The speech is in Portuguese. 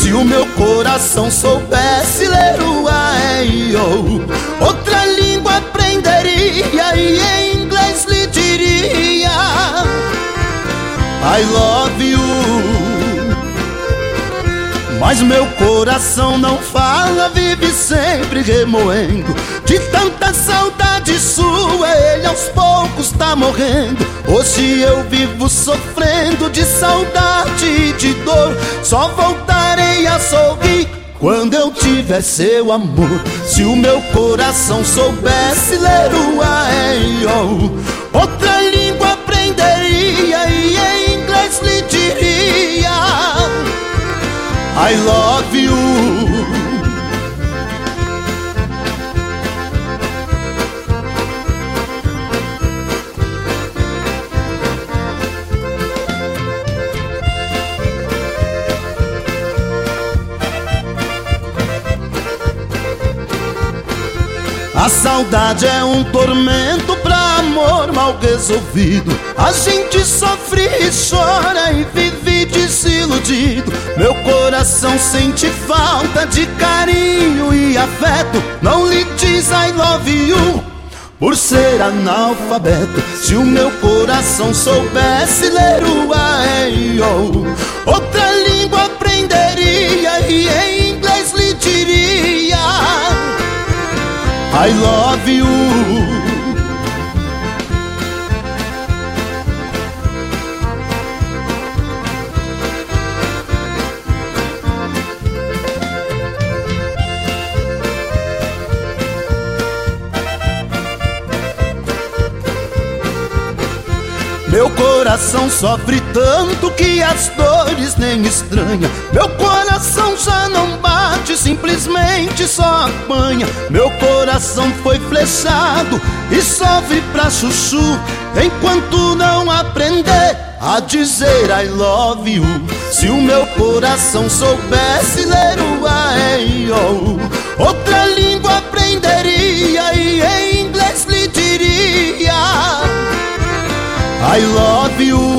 Se o meu coração soubesse ler o A-E-I-O-U, outra língua aprenderia e em inglês lhe diria I love you. Mas meu coração não fala, vive sempre remoendo. De tanta saudade sua, ele aos poucos tá morrendo. Hoje eu vivo sofrendo de saudade e de dor. Só voltarei a sorrir quando eu tiver seu amor. Se o meu coração soubesse ler o A-E-I-O-U, outra língua aprenderia e em inglês lhe diria I love you. A saudade é um tormento pra amor mal resolvido. A gente sofre e chora e vive desiludido. Meu coração sente falta de carinho e afeto. Não lhe diz I love you por ser analfabeto. Se o meu coração soubesse ler o A-E-I-O-U, outra língua aprenderia e em inglês lhe diria I love you. Meu coração sofre tanto que as dores nem estranha. Meu coração já não bate, simplesmente só apanha. Meu coração foi flechado e sofre pra chuchu enquanto não aprender a dizer I love you. Se o meu coração soubesse ler o A-E-I-O-U, outra língua aprenderia e em inglês lhe diria I love you.